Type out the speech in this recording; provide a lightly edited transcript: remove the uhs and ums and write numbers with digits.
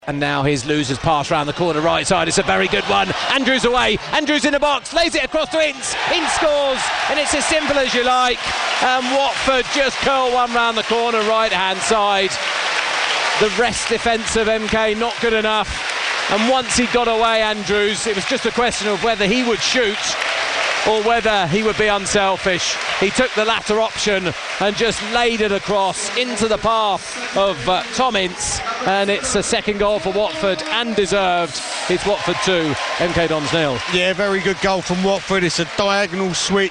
And now his loser's pass round the corner right side. It's a very good one. Andrews away. Andrews in the box. Lays it across to Ince. Ince scores. And it's as simple as you like. And Watford just curl one round the corner right hand side. The rest defence of MK not good enough. And once he got away, Andrews, it was just a question of whether he would shoot or whether he would be unselfish. He took the latter option and just laid it across into the path of Tom Ince, and it's a second goal for Watford, and deserved. It's Watford 2, MK Dons 0. Yeah, very good goal from Watford. It's a diagonal switch.